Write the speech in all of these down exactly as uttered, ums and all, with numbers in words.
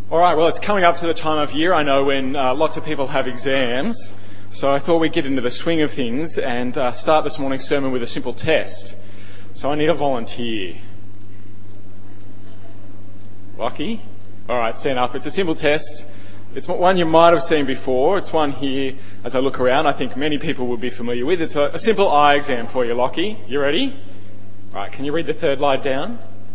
All right, well, it's coming up to the time of year, I know, when uh, lots of people have exams. So I thought we'd get into the swing of things and uh, start this morning's sermon with a simple test. So I need a volunteer. Lockie? All right, stand up. It's a simple test. It's one you might have seen before. It's one here, as I look around, I think many people would be familiar with. It's a, a simple eye exam for you, Lockie. You ready? All right, can you read the third line down?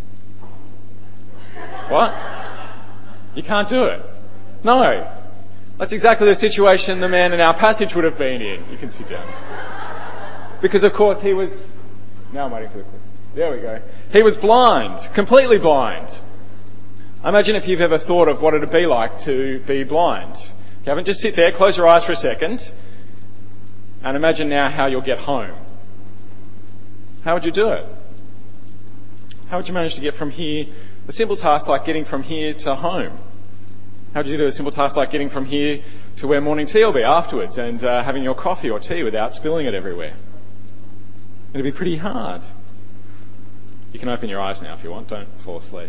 What? You can't do it. No. That's exactly the situation the man in our passage would have been in. You can sit down. Because, of course, he was... Now I'm waiting for the clip. There we go. He was blind. Completely blind. Imagine if you've ever thought of what it would be like to be blind. If you haven't, just sit there, close your eyes for a second, and imagine now how you'll get home. How would you do it? How would you manage to get from here... A simple task like getting from here to home. How do you do a simple task like getting from here to where morning tea will be afterwards and uh, having your coffee or tea without spilling it everywhere? It'd be pretty hard. You can open your eyes now if you want. Don't fall asleep.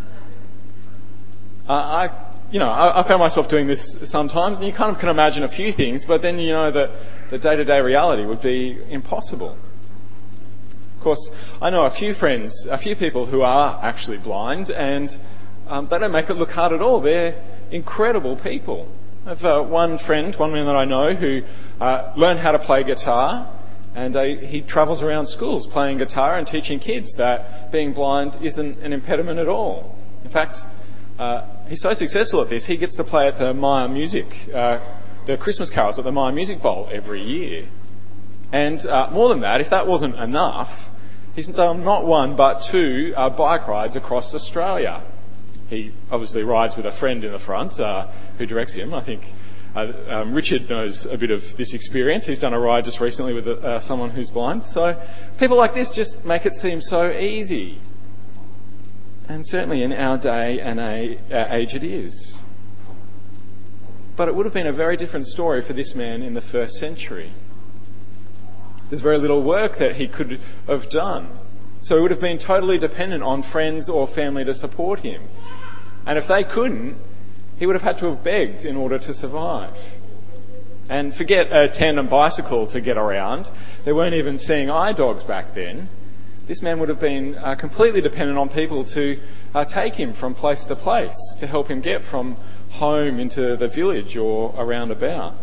Uh, I, you know, I, I found myself doing this sometimes, and you kind of can imagine a few things, but then you know that the day-to-day reality would be impossible. Of course, I know a few friends, a few people who are actually blind, and um, they don't make it look hard at all. They're incredible people. I have uh, one friend, one man that I know, who uh, learned how to play guitar, and uh, he travels around schools playing guitar and teaching kids that being blind isn't an impediment at all. In fact, uh, he's so successful at this, he gets to play at the Maya Music, uh, the Christmas carols at the Maya Music Bowl every year. And uh, more than that, if that wasn't enough, he's done not one but two uh, bike rides across Australia. He obviously rides with a friend in the front uh, who directs him. I think uh, um, Richard knows a bit of this experience. He's done a ride just recently with uh, someone who's blind. So people like this just make it seem so easy. And certainly in our day and age it is. But it would have been a very different story for this man in the first century. There's very little work that he could have done. So he would have been totally dependent on friends or family to support him. And if they couldn't, he would have had to have begged in order to survive. And forget a tandem bicycle to get around. They weren't even seeing eye dogs back then. This man would have been uh, completely dependent on people to uh, take him from place to place, to help him get from home into the village or around about.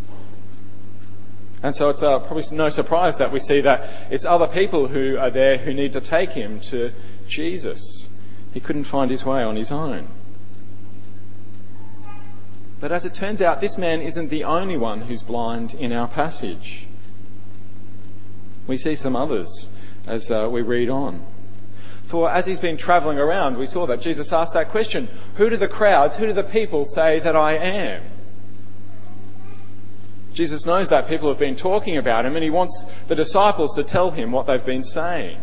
And so it's uh, probably no surprise that we see that it's other people who are there who need to take him to Jesus. He couldn't find his way on his own. But as it turns out, this man isn't the only one who's blind in our passage. We see some others as uh, we read on. For as he's been travelling around, we saw that Jesus asked that question, who do the crowds, who do the people say that I am? Jesus knows that people have been talking about him, and he wants the disciples to tell him what they've been saying.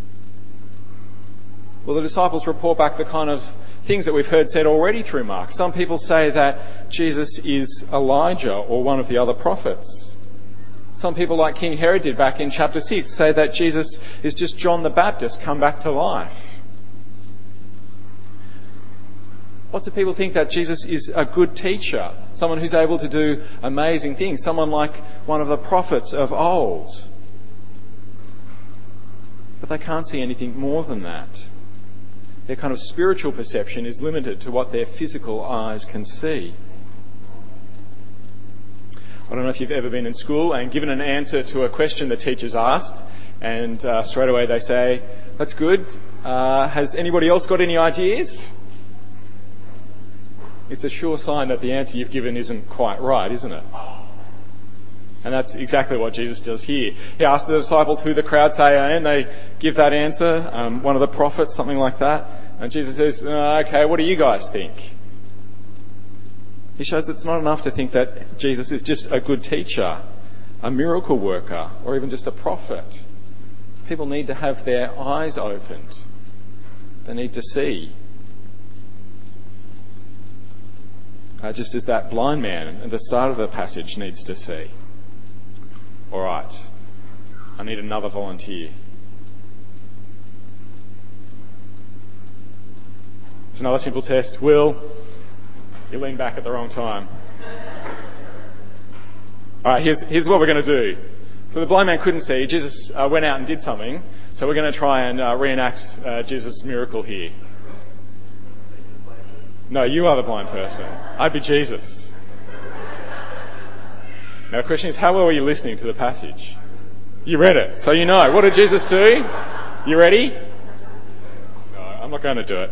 Well, the disciples report back the kind of things that we've heard said already through Mark. Some people say that Jesus is Elijah or one of the other prophets. Some people, like King Herod did back in chapter six, say that Jesus is just John the Baptist come back to life. Lots of people think that Jesus is a good teacher, someone who's able to do amazing things, someone like one of the prophets of old. But they can't see anything more than that. Their kind of spiritual perception is limited to what their physical eyes can see. I don't know if you've ever been in school and given an answer to a question the teacher's asked, and uh, straight away they say, that's good, uh, has anybody else got any ideas? It's a sure sign that the answer you've given isn't quite right, isn't it? And that's exactly what Jesus does here. He asks the disciples who the crowd say I am. They give that answer, um, one of the prophets, something like that. And Jesus says, oh, okay, what do you guys think? He shows it's not enough to think that Jesus is just a good teacher, a miracle worker, or even just a prophet. People need to have their eyes opened. They need to see. Uh, just as that blind man at the start of the passage needs to see. All right, I need another volunteer. It's another simple test. Will, You lean back at the wrong time. All right, here's, here's what we're going to do. So the blind man couldn't see. Jesus uh, went out and did something. So we're going to try and uh, reenact uh, Jesus' miracle here. No, you are the blind person. I'd be Jesus. Now the question is, how well were you listening to the passage? You read it, so you know. What did Jesus do? You ready? No, I'm not going to do it.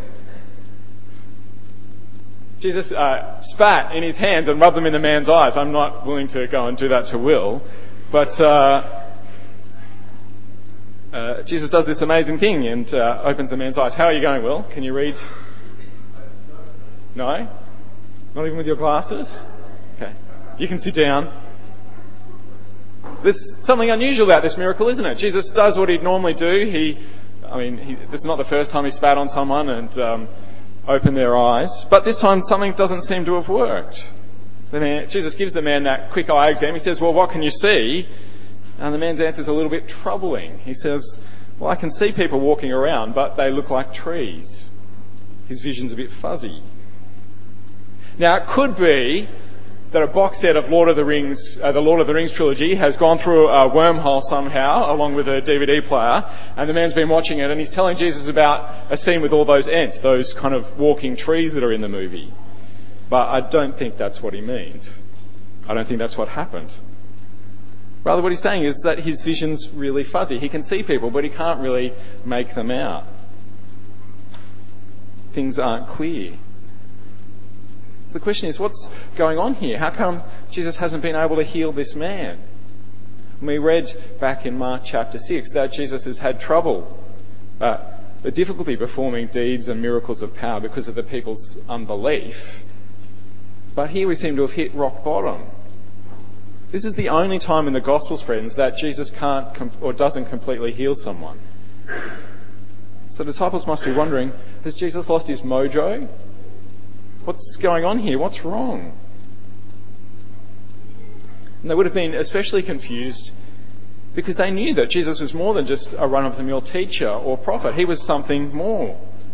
Jesus uh, spat in his hands and rubbed them in the man's eyes. I'm not willing to go and do that to Will. But uh, uh, Jesus does this amazing thing and uh, opens the man's eyes. How are you going, Will? Can you read? No? Not even with your glasses? Okay. You can sit down. There's something unusual about this miracle, isn't it? Jesus does what he'd normally do. He, I mean, he, this is not the first time he spat on someone and um, opened their eyes. But this time something doesn't seem to have worked. The man, Jesus gives the man that quick eye exam. He says, well, what can you see? And the man's answer is a little bit troubling. He says, well, I can see people walking around, but they look like trees. His vision's a bit fuzzy. Now, it could be that a box set of Lord of the Rings, uh, the Lord of the Rings trilogy has gone through a wormhole somehow, along with a D V D player, and the man's been watching it, and he's telling Jesus about a scene with all those ants, those kind of walking trees that are in the movie. But I don't think that's what he means. I don't think that's what happened. Rather, what he's saying is that his vision's really fuzzy. He can see people, but he can't really make them out. Things aren't clear. So the question is, what's going on here? How come Jesus hasn't been able to heal this man? And we read back in Mark chapter six that Jesus has had trouble, uh, the difficulty performing deeds and miracles of power because of the people's unbelief. But here we seem to have hit rock bottom. This is the only time in the Gospels, friends, that Jesus can't com- or doesn't completely heal someone. So the disciples must be wondering, has Jesus lost his mojo? What's going on here? What's wrong? And they would have been especially confused because they knew that Jesus was more than just a run-of-the-mill teacher or prophet. He was something more.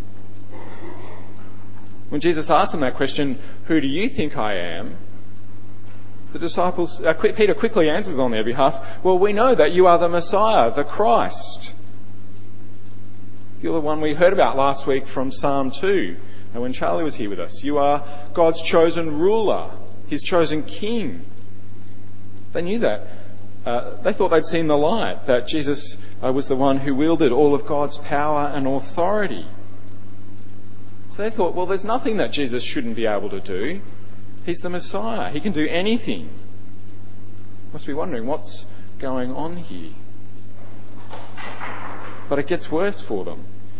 When Jesus asked them that question, who do you think I am? The disciples, uh, Peter quickly answers on their behalf, well, we know that you are the Messiah, the Christ. You're the one we heard about last week from Psalm two, and when Charlie was here with us. You are God's chosen ruler, his chosen king. They knew that. Uh, they thought they'd seen the light, that Jesus uh, was the one who wielded all of God's power and authority. So they thought, well, there's nothing that Jesus shouldn't be able to do. He's the Messiah. He can do anything. Must be wondering what's going on here. But it gets worse for them.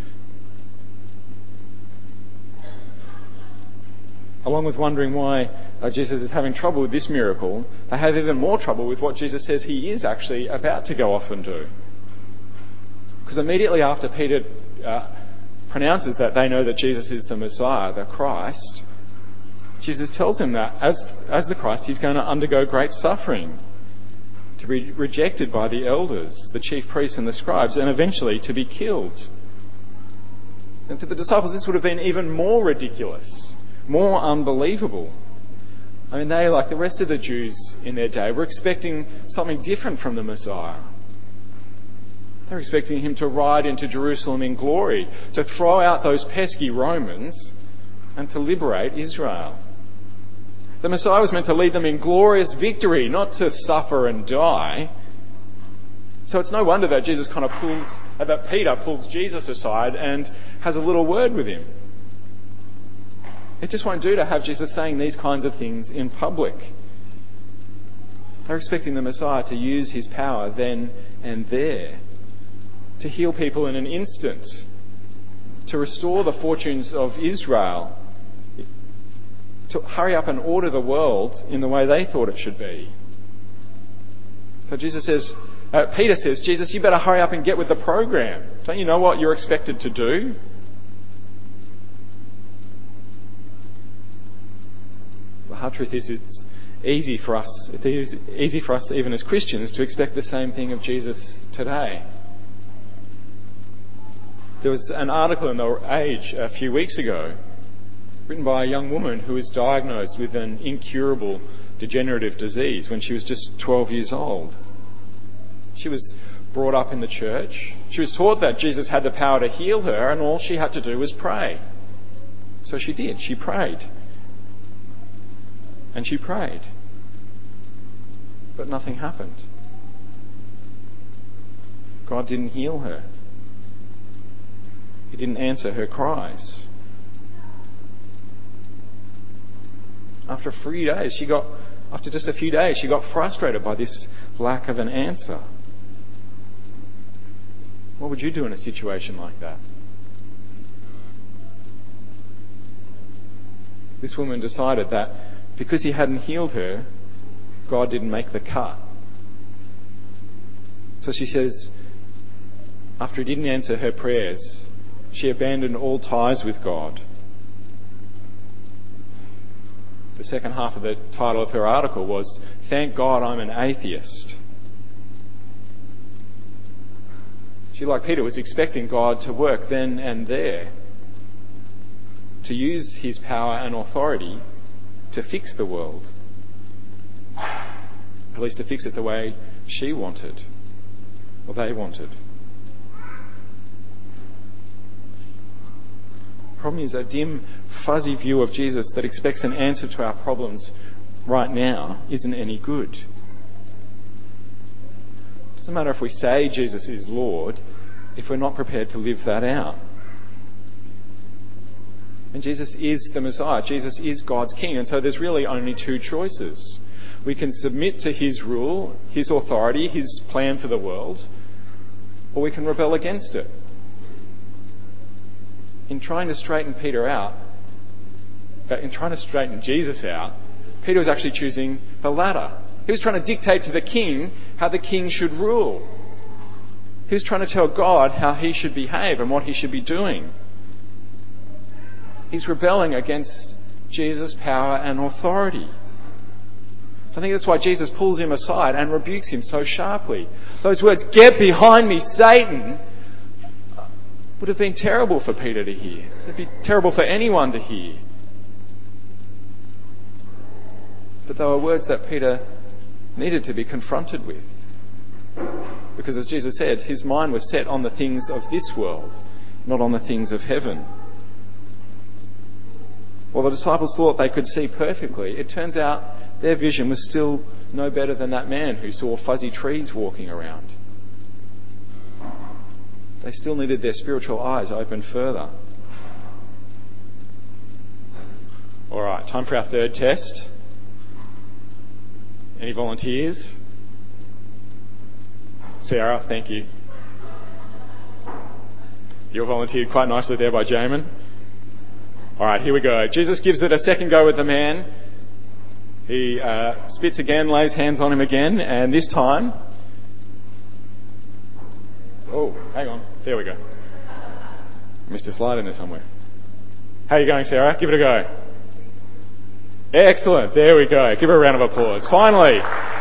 Along with wondering why uh, Jesus is having trouble with this miracle, they have even more trouble with what Jesus says he is actually about to go off and do. Because immediately after Peter uh, pronounces that they know that Jesus is the Messiah, the Christ, Jesus tells him that as, as the Christ, he's going to undergo great suffering, to be rejected by the elders, the chief priests and the scribes, and eventually to be killed. And to the disciples, this would have been even more ridiculous, more unbelievable. I mean, they, like the rest of the Jews in their day, were expecting something different from the Messiah. They were expecting him to ride into Jerusalem in glory, to throw out those pesky Romans, and to liberate Israel. The Messiah was meant to lead them in glorious victory, not to suffer and die. So it's no wonder that Jesus kind of pulls, that Peter pulls Jesus aside and has a little word with him. It just won't do to have Jesus saying these kinds of things in public. They're expecting the Messiah to use his power then and there, to heal people in an instant, to restore the fortunes of Israel, to hurry up and order the world in the way they thought it should be. So Jesus says, uh, Peter says, Jesus, you better hurry up and get with the program. Don't you know what you're expected to do? The hard truth is, it's easy for us. It's easy, easy for us, even as Christians, to expect the same thing of Jesus today. There was an article in The Age a few weeks ago written by a young woman who was diagnosed with an incurable degenerative disease when she was just twelve years old. She was brought up in the church. She was taught that Jesus had the power to heal her, and all she had to do was pray. So she did. She prayed. And she prayed. But nothing happened. God didn't heal her. He didn't answer her cries. After a few days, she got, after just a few days, she got frustrated by this lack of an answer. What would you do in a situation like that? This woman decided that because he hadn't healed her, God didn't make the cut. So she says, after he didn't answer her prayers, she abandoned all ties with God. The second half of the title of her article was, "Thank God I'm an Atheist." She, like Peter, was expecting God to work then and there, to use his power and authority to fix the world. At least to fix it the way she wanted, or they wanted. The problem is a dim, fuzzy view of Jesus that expects an answer to our problems right now isn't any good. It doesn't matter if we say Jesus is Lord if we're not prepared to live that out. And Jesus is the Messiah. Jesus is God's King. And so there's really only two choices. We can submit to his rule, his authority, his plan for the world, or we can rebel against it. In trying to straighten Peter out, but in trying to straighten Jesus out, Peter was actually choosing the latter. He was trying to dictate to the king how the king should rule. He was trying to tell God how he should behave and what he should be doing. He's rebelling against Jesus' power and authority. So I think that's why Jesus pulls him aside and rebukes him so sharply. Those words, "Get behind me, Satan," would have been terrible for Peter to hear. It'd be terrible for anyone to hear. But they were words that Peter needed to be confronted with. Because as Jesus said, his mind was set on the things of this world, not on the things of heaven. While the disciples thought they could see perfectly, it turns out their vision was still no better than that man who saw fuzzy trees walking around. They still needed their spiritual eyes opened further. All right, time for our third test. Any volunteers? Sarah, thank you. You're volunteered quite nicely there by Jamin. All right, here we go. Jesus gives it a second go with the man. He uh, spits again, lays hands on him again, and this time... Oh, hang on. There we go. Missed a slide in there somewhere. How are you going, Sarah? Give it a go. Excellent. There we go. Give her a round of applause. Finally.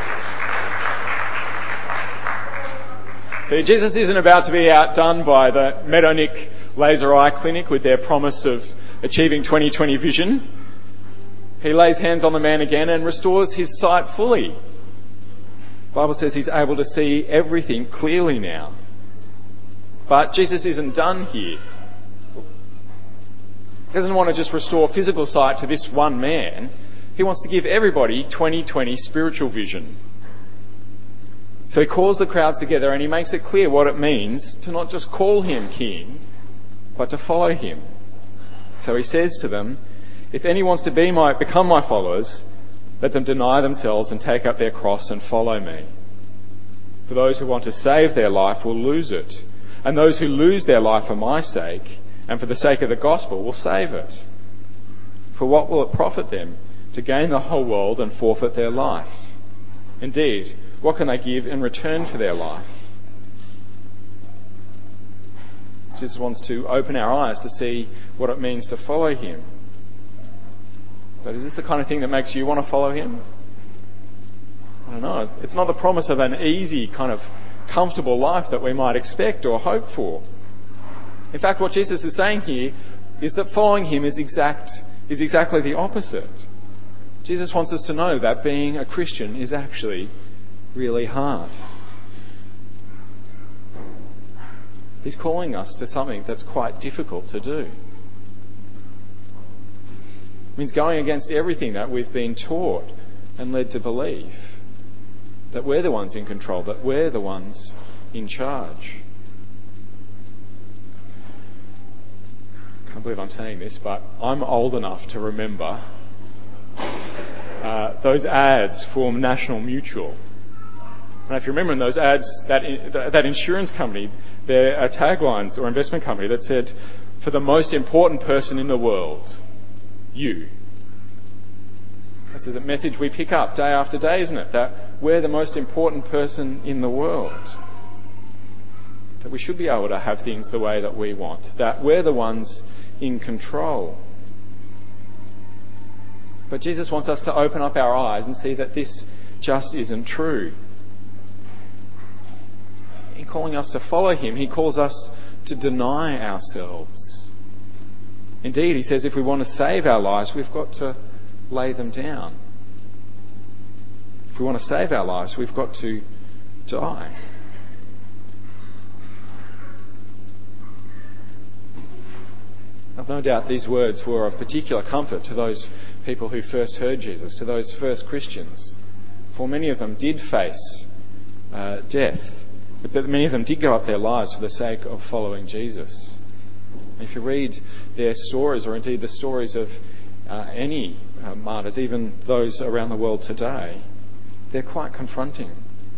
See, Jesus isn't about to be outdone by the Meadownick Laser Eye Clinic with their promise of achieving twenty twenty vision. He lays hands on the man again and restores his sight fully. The Bible says he's able to see everything clearly now. But Jesus isn't done here. He doesn't want to just restore physical sight to this one man. He wants to give everybody twenty twenty spiritual vision. So he calls the crowds together and he makes it clear what it means to not just call him king, but to follow him. So he says to them, if anyone wants to be my, become my followers, let them deny themselves and take up their cross and follow me. For those who want to save their life will lose it, and those who lose their life for my sake and for the sake of the gospel will save it. For what will it profit them to gain the whole world and forfeit their life? Indeed, what can they give in return for their life? Jesus wants to open our eyes to see what it means to follow him. But is this the kind of thing that makes you want to follow him? I don't know. It's not the promise of an easy, kind of comfortable life that we might expect or hope for. In fact, what Jesus is saying here is that following him is exact is exactly the opposite. Jesus wants us to know that being a Christian is actually really hard. He's calling us to something that's quite difficult to do. It means going against everything that we've been taught and led to believe. That we're the ones in control, that we're the ones in charge. I can't believe I'm saying this, but I'm old enough to remember uh, those ads for National Mutual. And if you remember in those ads, that that insurance company, their uh, taglines or investment company that said, for the most important person in the world, you. This is a message we pick up day after day, isn't it? That we're the most important person in the world. That we should be able to have things the way that we want. That we're the ones in control. But Jesus wants us to open up our eyes and see that this just isn't true. In calling us to follow him, he calls us to deny ourselves. Indeed, he says if we want to save our lives, we've got to lay them down. If we want to save our lives, we've got to die. I've no doubt these words were of particular comfort to those people who first heard Jesus, to those first Christians. For many of them did face uh, death, but that many of them did give up their lives for the sake of following Jesus. And if you read their stories, or indeed the stories of uh, any uh, martyrs, even those around the world today, they're quite confronting.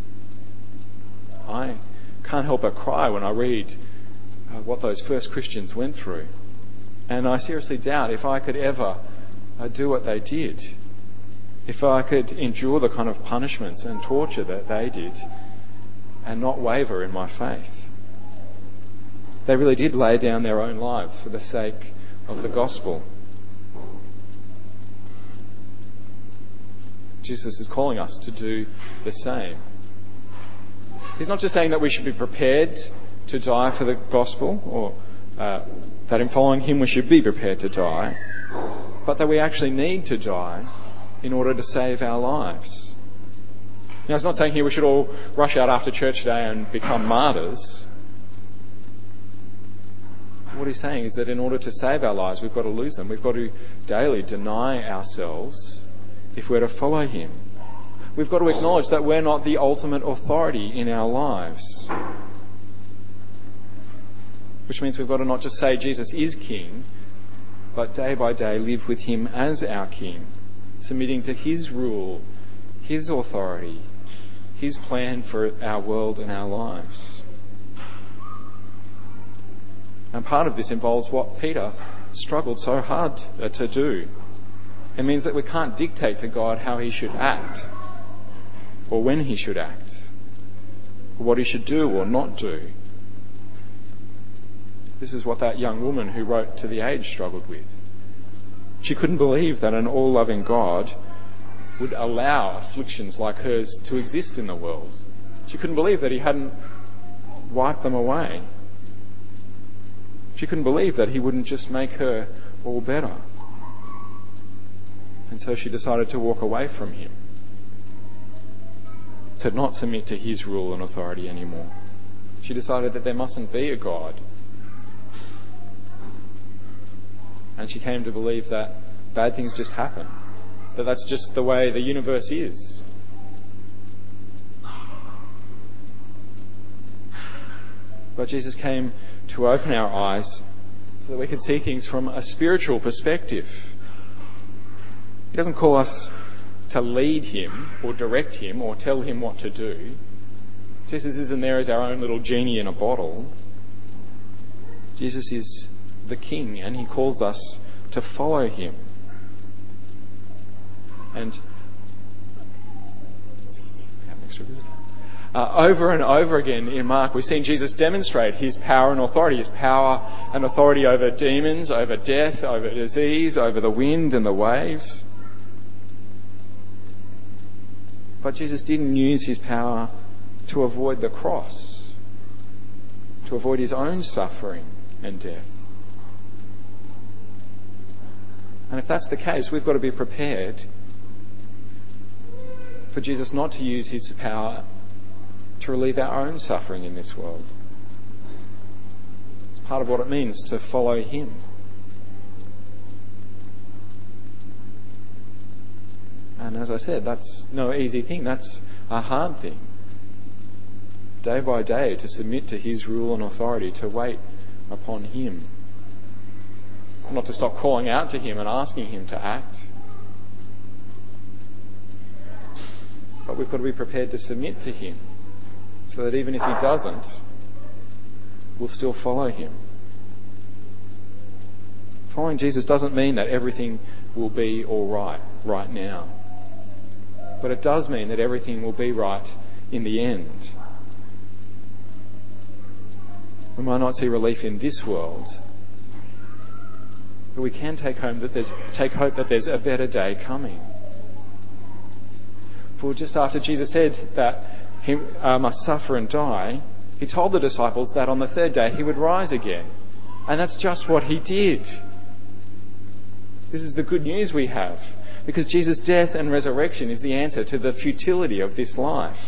I can't help but cry when I read uh, what those first Christians went through. And I seriously doubt if I could ever uh, do what they did. If I could endure the kind of punishments and torture that they did and not waver in my faith. They really did lay down their own lives for the sake of the gospel. Jesus is calling us to do the same. He's not just saying that we should be prepared to die for the gospel, or uh, that in following him we should be prepared to die, but that we actually need to die in order to save our lives. Now, it's not saying here we should all rush out after church today and become martyrs. What he's saying is that in order to save our lives, we've got to lose them. We've got to daily deny ourselves if we're to follow him. We've got to acknowledge that we're not the ultimate authority in our lives. Which means we've got to not just say Jesus is king, but day by day live with him as our king, submitting to his rule, his authority, his plan for our world and our lives. And part of this involves what Peter struggled so hard to do. It means that we can't dictate to God how he should act, or when he should act, or what he should do or not do. This is what that young woman who wrote To the Age struggled with. She couldn't believe that an all-loving God would allow afflictions like hers to exist in the world. She couldn't believe that he hadn't wiped them away. She couldn't believe that he wouldn't just make her all better. And so she decided to walk away from him, to not submit to his rule and authority anymore. She decided that there mustn't be a God. And she came to believe that bad things just happen, that that's just the way the universe is. But Jesus came to open our eyes so that we could see things from a spiritual perspective. He doesn't call us to lead him or direct him or tell him what to do. Jesus isn't there as our own little genie in a bottle. Jesus is the King, and he calls us to follow him. And we have an extra visitor. Uh, over and over again in Mark, we've seen Jesus demonstrate his power and authority, his power and authority over demons, over death, over disease, over the wind and the waves. But Jesus didn't use his power to avoid the cross, to avoid his own suffering and death. And And if that's the case, we've got to be prepared for Jesus not to use his power to relieve our own suffering in this world. It's part of what it means to follow him. And as I said, that's no easy thing. That's a hard thing. Day by day, to submit to his rule and authority, to wait upon him. Not to stop calling out to him and asking him to act. But we've got to be prepared to submit to him, so that even if he doesn't, we'll still follow him. Following Jesus doesn't mean that everything will be all right right now. But it does mean that everything will be right in the end. We might not see relief in this world, but we can take home that there's take hope that there's a better day coming. For just after Jesus said that he uh, must suffer and die, he told the disciples that on the third day he would rise again. And that's just what he did. This is the good news we have, because Jesus' death and resurrection is the answer to the futility of this life.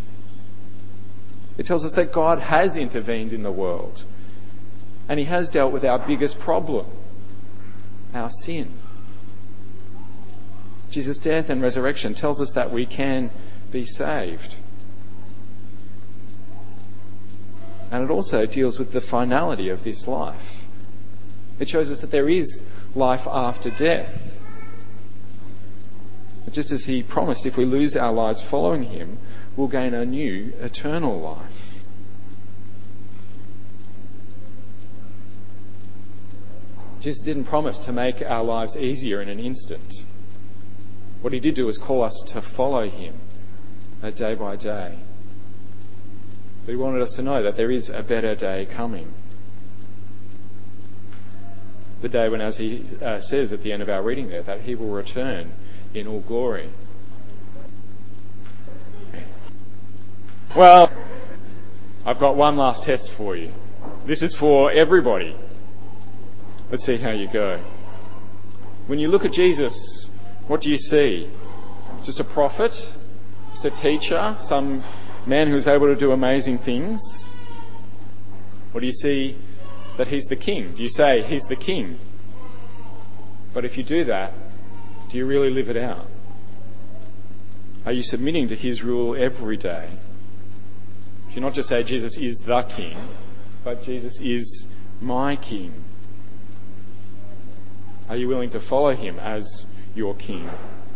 It tells us that God has intervened in the world, and he has dealt with our biggest problem, our sin. Jesus' death and resurrection tells us that we can be saved. And it also deals with the finality of this life. It shows us that there is life after death. But just as he promised, if we lose our lives following him, we'll gain a new eternal life. Jesus didn't promise to make our lives easier in an instant. What he did do was call us to follow him day by day. But he wanted us to know that there is a better day coming. The day when, as he uh, says at the end of our reading there, that he will return in all glory. Well, I've got one last test for you. This is for everybody. Let's see how you go. When you look at Jesus, what do you see? Just a prophet? Just a teacher? Some man who's able to do amazing things? Or do you see that he's the king? Do you say he's the king? But if you do that, do you really live it out? Are you submitting to his rule every day? Do you not just say Jesus is the king, but Jesus is my king? Are you willing to follow him as your king?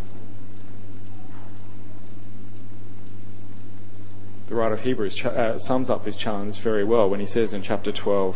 The writer of Hebrews uh, sums up this challenge very well when he says in chapter twelve,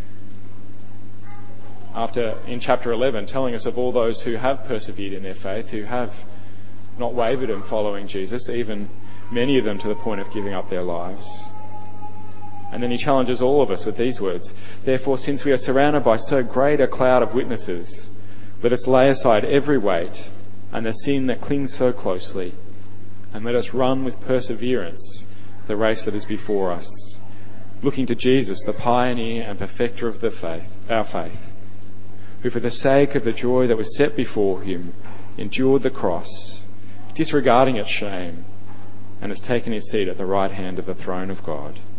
after in chapter eleven telling us of all those who have persevered in their faith, who have not wavered in following Jesus, even many of them to the point of giving up their lives. And then he challenges all of us with these words: therefore, since we are surrounded by so great a cloud of witnesses, let us lay aside every weight and the sin that clings so closely, and let us run with perseverance the race that is before us, looking to Jesus, the pioneer and perfecter of the faith, our faith, who for the sake of the joy that was set before him endured the cross, disregarding its shame, and has taken his seat at the right hand of the throne of God.